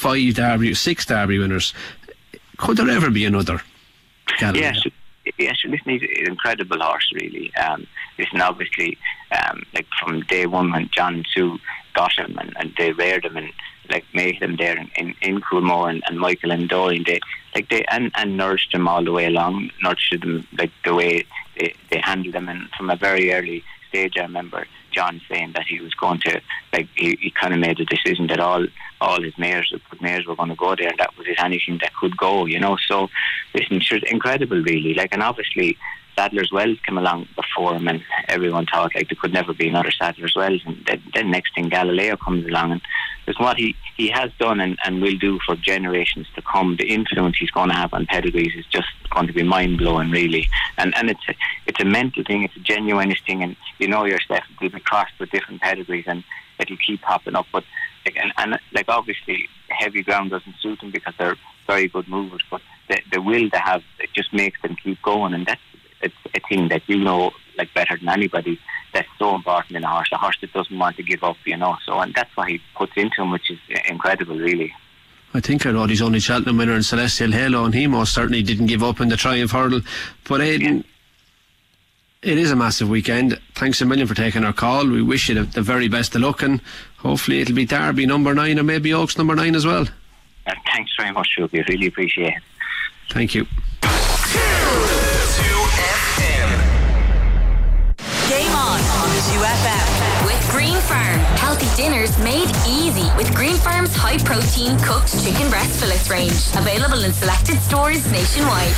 6 Derby winners. Could there ever be another Galileo? Yes, listen, he's an incredible horse, really. Listen, obviously, like from day one when John and Sue got him and they reared him and like made him there in Coolmore and Michael and Doreen, and nourished him all the way along, nurtured him like the way they handled him, and from a very early stage I remember John saying that he was going to, like, he kind of made a decision that all his mares were going to go there, and that was it, anything that could go, you know. So listen, sure, incredible really, like, and obviously Sadler's Wells came along before him and everyone thought like there could never be another Sadler's Wells, and then next thing Galileo comes along, and there's what he has done and will do for generations to come. The influence he's going to have on pedigrees is just going to be mind-blowing really, and it's a mental thing, it's a genuine thing, and you know yourself, it'll be crossed with different pedigrees and it'll keep popping up, but like obviously heavy ground doesn't suit them because they're very good movers, but the will they have, it just makes them keep going, and that's a thing that you know like better than anybody, that's so important in a horse that doesn't want to give up, you know. So, and that's what he puts into him, which is incredible really. I think I rode his only Cheltenham winner in Celestial Halo, and he most certainly didn't give up in the Triumph Hurdle. But Aidan, it is a massive weekend. Thanks a million for taking our call. We wish you the very best of luck, and hopefully it'll be Derby number 9 or maybe Oaks number 9 as well. Thanks very much, Ruby. I really appreciate it. Thank you. Game on 2FM. With Green Farm. Healthy dinners made easy with Green Farm's high protein cooked chicken breast fillets range. Available in selected stores nationwide.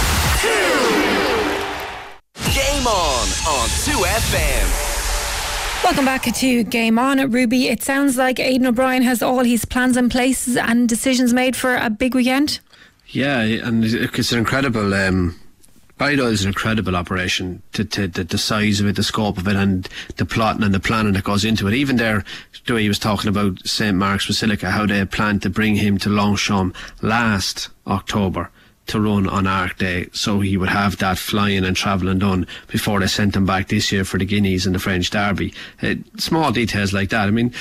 Game on 2FM. Welcome back to Game On. Ruby, it sounds like Aidan O'Brien has all his plans in place and decisions made for a big weekend. Yeah, and it's an incredible Ballydoyle is an incredible operation to the size of it, the scope of it, and the plotting and the planning that goes into it. Even there, the way he was talking about St. Mark's Basilica, how they planned to bring him to Longchamp last October to run on Arc Day, so he would have that flying and travelling done before they sent him back this year for the Guineas and the French Derby. Small details like that. I mean,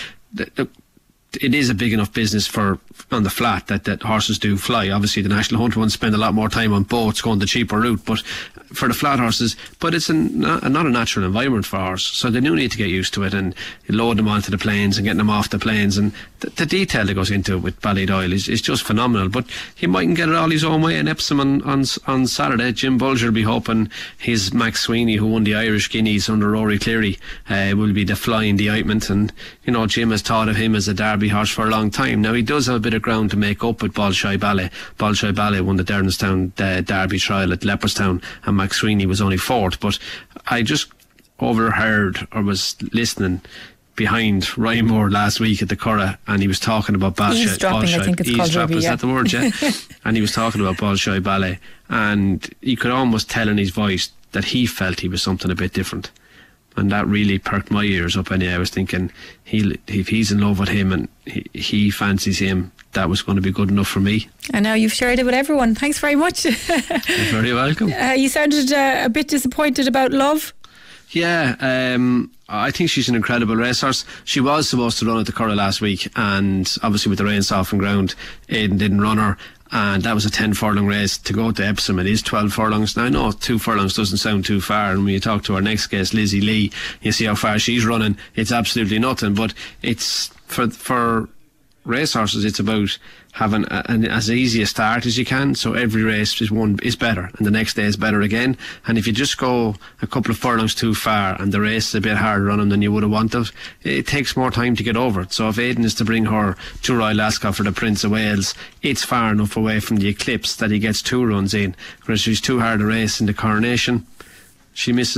it is a big enough business on the flat that horses do fly. Obviously the National Hunt ones spend a lot more time on boats going the cheaper route, but for the flat horses, but it's not a natural environment for horses, so they do need to get used to it, and load them onto the planes and getting them off the planes, and the detail that goes into it with Ballydoyle is just phenomenal. But he mightn't get it all his own way in Epsom on Saturday. Jim Bulger will be hoping his Max Sweeney, who won the Irish Guineas under Rory Cleary, will be the flying the ointment, and you know, Jim has thought of him as a Derby horse for a long time. Now he does have a bit of ground to make up with Bolshoi Ballet. Bolshoi Ballet won the Dernestown Derby trial at Leopardstown, and Max Sweeney was only 4th. But I just overheard or was listening behind Ryan Moore last week at the Curragh, and he was talking about Eavesdropping, I think it's called, Ruby, is that the word? Yeah. And he was talking about Bolshoi Ballet, and you could almost tell in his voice that he felt he was something a bit different. And that really perked my ears up anyway. I was thinking, if he's in love with him and he fancies him, that was going to be good enough for me. And now you've shared it with everyone. Thanks very much. You're very welcome. You sounded a bit disappointed about Love. Yeah, I think she's an incredible racehorse. She was supposed to run at the Curragh last week, and obviously with the rain softened ground, Aidan didn't run her. And that was a 10 furlong race to go to Epsom. It is 12 furlongs. Now I know 2 furlongs doesn't sound too far, and when you talk to our next guest, Lizzie Lee, you see how far she's running. It's absolutely nothing, but it's for racehorses, it's about having an as easy a start as you can, so every race is better and the next day is better again. And if you just go a couple of furlongs too far and the race is a bit harder on them than you would have wanted, it takes more time to get over it. So if Aidan is to bring her to Royal Ascot for the Prince of Wales, it's far enough away from the Eclipse that he gets 2 runs in, whereas she's too hard a race in the Coronation, she'll miss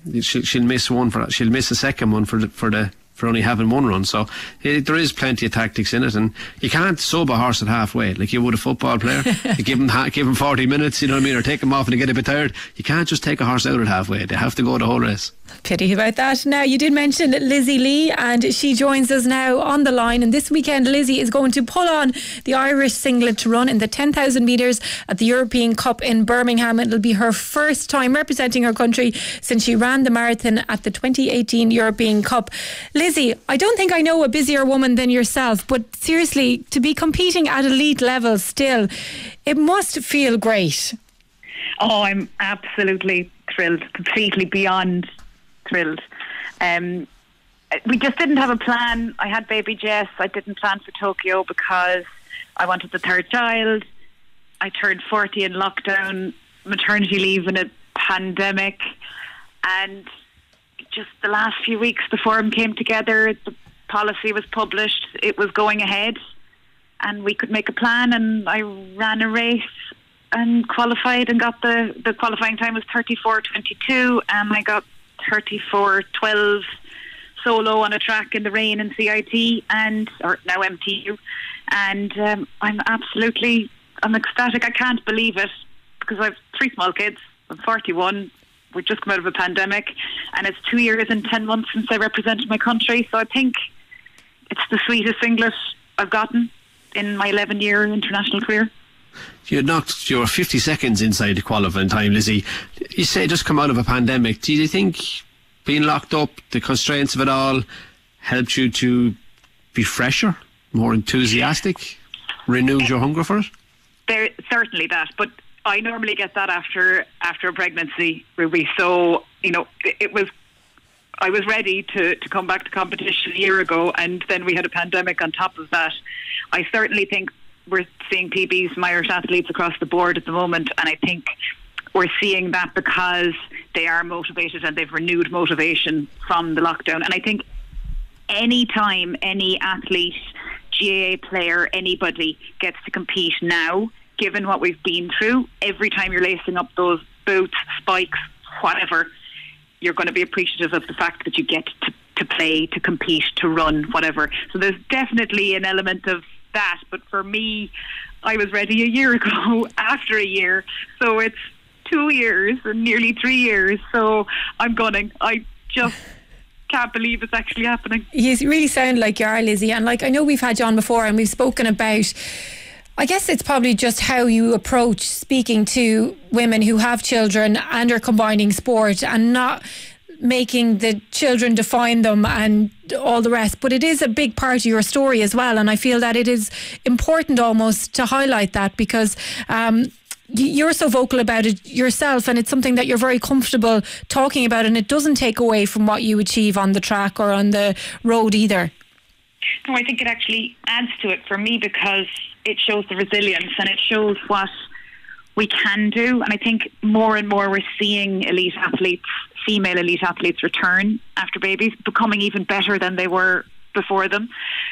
a second one for only having 1 run. So there is plenty of tactics in it, and you can't sub a horse at halfway like you would a football player. You give him 40 minutes, you know what I mean, or take him off and they get a bit tired. You can't just take a horse out at halfway. They have to go the whole race. Pity about that. Now, you did mention Lizzie Lee, and she joins us now on the line, and this weekend Lizzie is going to pull on the Irish singlet to run in the 10,000 metres at the European Cup in Birmingham. It'll be her first time representing her country since she ran the marathon at the 2018 European Cup. Lizzie, I don't think I know a busier woman than yourself, but seriously, to be competing at elite level still, it must feel great. Oh, I'm absolutely thrilled, completely beyond thrilled. We just didn't have a plan. I had baby Jess. I didn't plan for Tokyo because I wanted the 3rd child. I turned 40 in lockdown, maternity leave in a pandemic, and just the last few weeks the forum came together, the policy was published, it was going ahead, and we could make a plan, and I ran a race and qualified and got the qualifying time was 34:22, and I got 34:12 solo on a track in the rain in CIT or now MTU, and I'm ecstatic. I can't believe it because I have 3 small kids. I'm 41. We've just come out of a pandemic, and it's 2 years and 10 months since I represented my country. So I think it's the sweetest singlet I've gotten in my 11-year international career. You were 50 seconds inside the qualifying time, Lizzie. You say just come out of a pandemic. Do you think being locked up, the constraints of it all, helped you to be fresher, more enthusiastic, renewed your hunger for it? There certainly that, but I normally get that after a pregnancy, Ruby. So I was ready to come back to competition a year ago, and then we had a pandemic on top of that. I certainly think we're seeing PBs from Irish athletes across the board at the moment, and I think we're seeing that because they are motivated and they've renewed motivation from the lockdown. And I think any time any athlete, GAA player, anybody gets to compete now, given what we've been through, every time you're lacing up those boots, spikes, whatever, you're going to be appreciative of the fact that you get to play, to compete, to run, whatever. So there's definitely an element of that. But for me, I was ready a year ago, after a year. So it's 2 years and nearly 3 years. So I'm gunning. I just can't believe it's actually happening. You really sound like you are, Lizzie. And I know we've had you on before and we've spoken about, I guess it's probably just how you approach speaking to women who have children and are combining sport and not making the children define them and all the rest. But it is a big part of your story as well. And I feel that it is important almost to highlight that because you're so vocal about it yourself, and it's something that you're very comfortable talking about, and it doesn't take away from what you achieve on the track or on the road either. No, I think it actually adds to it for me because it shows the resilience and it shows what we can do. And I think more and more we're seeing elite athletes, female elite athletes, return after babies, becoming even better than they were before them.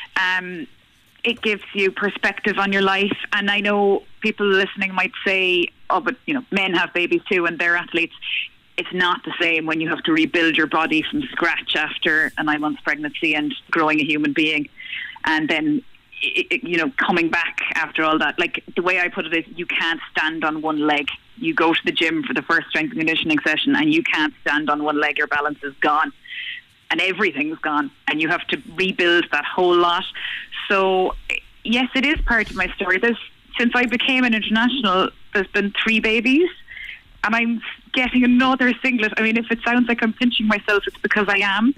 It gives you perspective on your life. And I know people listening might say, oh, but men have babies too and they're athletes. It's not the same when you have to rebuild your body from scratch after a 9-month pregnancy and growing a human being. And then, coming back after all that, like the way I put it is you can't stand on one leg. You go to the gym for the first strength and conditioning session and you can't stand on one leg. Your balance is gone and everything's gone and you have to rebuild that whole lot. So yes, it is part of my story. Since I became an international, there's been 3 babies and I'm getting another singlet. I mean, if it sounds like I'm pinching myself, it's because I am.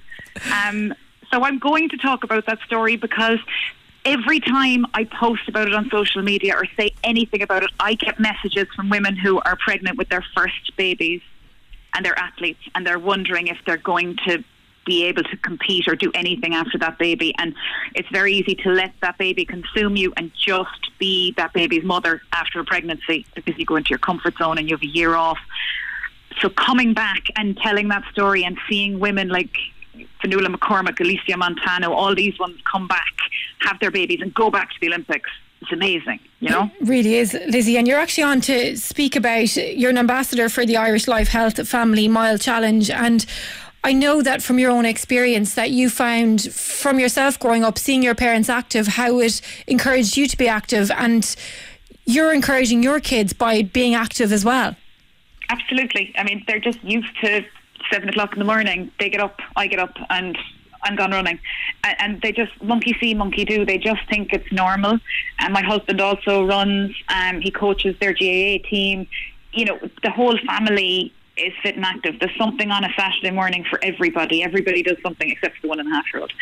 So I'm going to talk about that story because every time I post about it on social media or say anything about it, I get messages from women who are pregnant with their first babies and they're athletes and they're wondering if they're going to be able to compete or do anything after that baby. And it's very easy to let that baby consume you and just be that baby's mother after a pregnancy, because you go into your comfort zone and you have a year off. So coming back and telling that story and seeing women like Fionnuala McCormack, Alicia Montano, all these ones come back, have their babies and go back to the Olympics, it's amazing, you know? It really is, Lizzie. And you're actually on to speak about, you're an ambassador for the Irish Life Health Family Mile Challenge, and I know that from your own experience that you found from yourself growing up, seeing your parents active, how it encouraged you to be active, and you're encouraging your kids by being active as well. Absolutely. I mean, they're just used to 7 o'clock in the morning. They get up, I get up, and I'm gone running. And they just monkey see, monkey do. They just think it's normal. And my husband also runs. He coaches their GAA team. You know, the whole family is fit and active. There's something on a Saturday morning for everybody. Everybody does something except for the 1.5-year-old.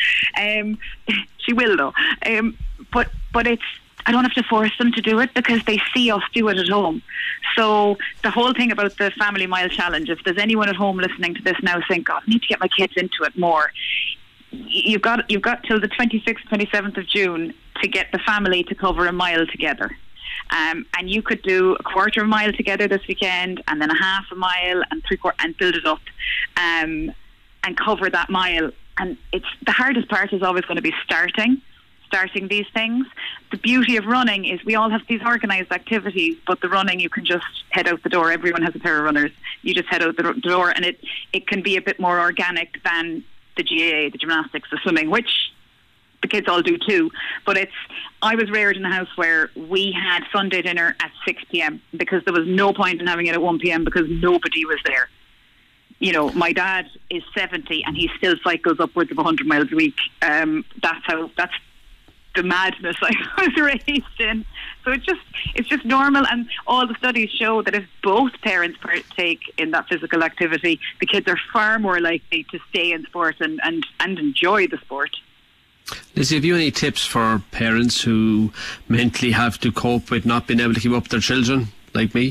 She will though. But it's, I don't have to force them to do it because they see us do it at home. So the whole thing about the Family Mile Challenge, if there's anyone at home listening to this now saying, God, I need to get my kids into it more, you've got till the 26th, 27th of June to get the family to cover a mile together. And you could do a quarter of a mile together this weekend, and then a half a mile and 3/4, and build it up and cover that mile. And it's the hardest part is always going to be starting these things. The beauty of running is we all have these organised activities, but the running, you can just head out the door. Everyone has a pair of runners. You just head out the door, and it can be a bit more organic than the GAA, the gymnastics, the swimming, which the kids all do too. But I was reared in a house where we had Sunday dinner at 6 p.m. because there was no point in having it at 1 p.m. because nobody was there. You know, my dad is 70 and he still cycles upwards of 100 miles a week. That's the madness I was raised in. So it's just normal, and all the studies show that if both parents partake in that physical activity, the kids are far more likely to stay in sport and enjoy the sport. Lizzie, have you any tips for parents who mentally have to cope with not being able to keep up their children, like me?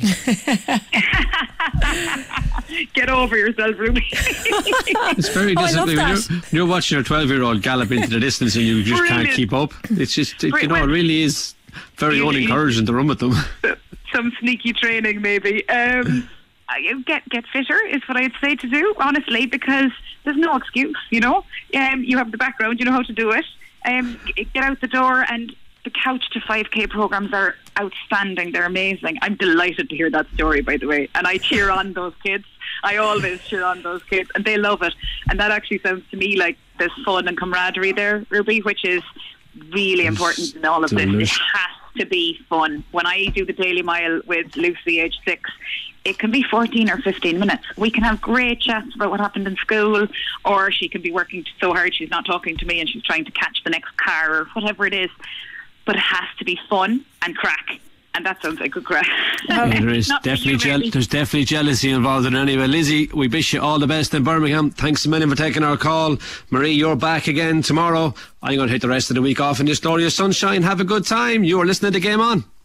Get over yourself, Ruby. It's very disappointing. You're watching your 12-year-old gallop into the distance and you just can't keep up. It's just, it really is very unencouraging to run with them. Some sneaky training, maybe. Get fitter is what I'd say to do, honestly, because there's no excuse, you know. You have the background, you know how to do it. Get out the door, and the Couch to 5K programs are outstanding. They're amazing. I'm delighted to hear that story, by the way, and I cheer on those kids. I always cheer on those kids, and they love it. And that actually sounds to me like there's fun and camaraderie there, Ruby, which is really important in all of this. It has to be fun. When I do the Daily Mile with Lucy, age 6, it can be 14 or 15 minutes. We can have great chats about what happened in school, or she can be working so hard she's not talking to me and she's trying to catch the next car or whatever it is. But it has to be fun and crack. And that sounds like good crack. There's definitely jealousy involved in it anyway. Lizzie, we wish you all the best in Birmingham. Thanks a million for taking our call. Marie, you're back again tomorrow. I'm going to take the rest of the week off in this glorious sunshine. Have a good time. You are listening to Game On.